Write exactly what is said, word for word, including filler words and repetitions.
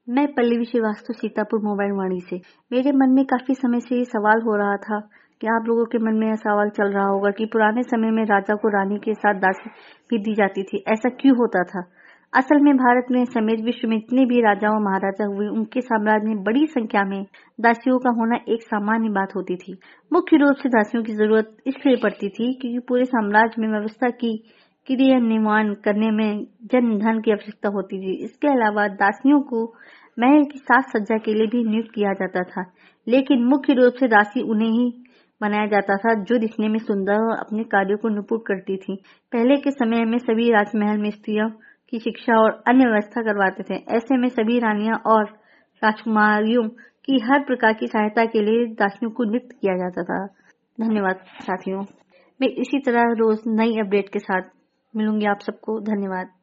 मैं पल्लवी श्रीवास्तव सीतापुर मोबाइल वाणी से। मेरे मन में काफी समय से ये सवाल हो रहा था कि आप लोगों के मन में यह सवाल चल रहा होगा कि पुराने समय में राजा को रानी के साथ दासी भी दी जाती थी, ऐसा क्यों होता था। असल में भारत में समेत विश्व में जितने भी राजा और महाराजा हुए, उनके साम्राज्य में बड़ी संख्या में दासियों का होना एक सामान्य बात होती थी। मुख्य रूप से दासियों की जरूरत इसलिए पड़ती थी क्योंकि पूरे साम्राज्य में व्यवस्था की क्रियान्वयन करने में जन धन की आवश्यकता होती थी। इसके अलावा दासियों को महल की साज सज्जा के लिए भी नियुक्त किया जाता था, लेकिन मुख्य रूप से दासी उन्हें ही बनाया जाता था जो दिखने में सुंदर और अपने कार्यों को निपुण करती थी। पहले के समय में सभी राजमहल में स्त्रियों की शिक्षा और अन्य व्यवस्था करवाते थे। ऐसे में सभी रानियां और राजकुमारियों की हर प्रकार की सहायता के लिए दासियों को नियुक्त किया जाता था। धन्यवाद साथियों। मैं इसी तरह रोज नई अपडेट के साथ मिलूंगी आप सबको। धन्यवाद।